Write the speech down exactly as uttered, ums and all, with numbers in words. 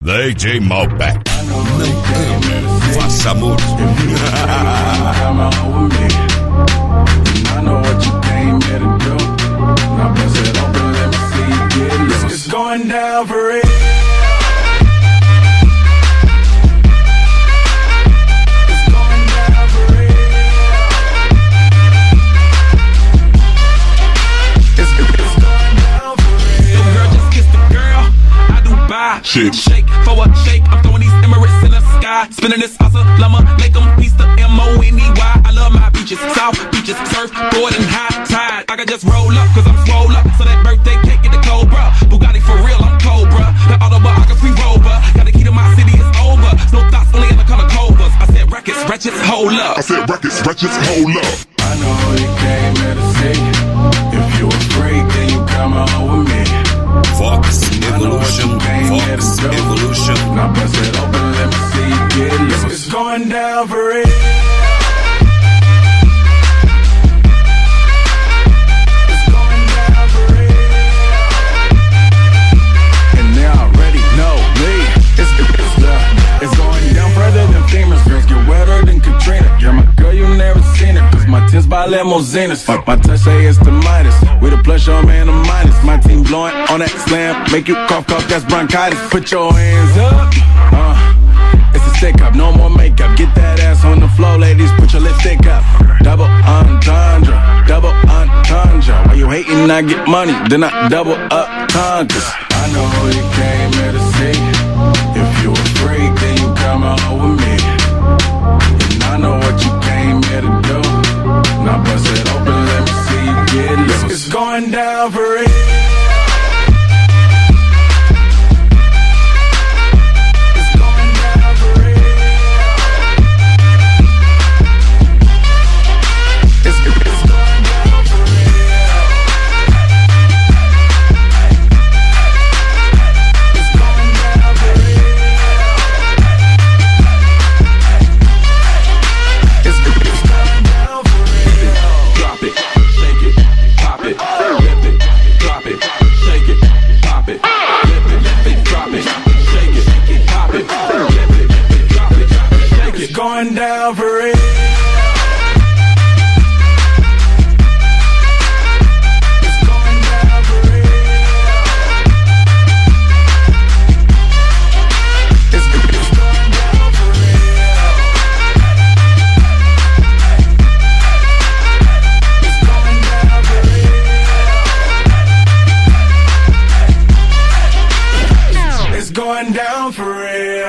The A J Malbec. Não ame, faça amor. It's going down for real. Shake, shake, for a shake. I'm throwing these Emirates in the sky. Spinning this awesome llama, make them piece the M O N E Y. I love my beaches, south beaches, surf, board, and high tide. I can just roll up, cause I'm swole up. So that birthday cake get the Cobra. Bugatti for real, I'm Cobra. The autobiography rover. Got the key to my city, it's over. No thoughts, only in the color covers. I said records, wretches, hold up. I said records, wretches, hold up. I know you came here to see. If you afraid, then you come on with me. Fox Evolution, Fox Evolution. Now bust it open, let me see you get loose. It's going down for real. It's going down for real. And they already know me. It's, it's, the, it's going down further than famous girls. Get wetter than Katrina. You're my girl, you never seen it. Cause my tins by limousines. Fuck my touch, say it's the Midas. With a plus, your man, a minus. My team blowing on that slam. Make you cough, cough, that's bronchitis. Put your hands up. Uh, it's a stick up, no more makeup. Get that ass on the floor, ladies. Put your lipstick up. Double entendre, double entendre. Why you hating? I get money, then I double up conquers. I know you came here to see. If you afraid, then you come on with me. And I know what you came here to do. Now bust it open, let me see you get loose. It's going down for real. It's going down for real. It's, it's going down for real. It's going down for real. It's, it's going down for real. Drop it, shake it, pop it, flip it, drop it, shake it, pop it, flip it, drop it, shake it, pop it, flip it, drop it, shake it. It's going down for real. It's going down for real. It's, it's going down for real. It's going down for real. It's going down for real.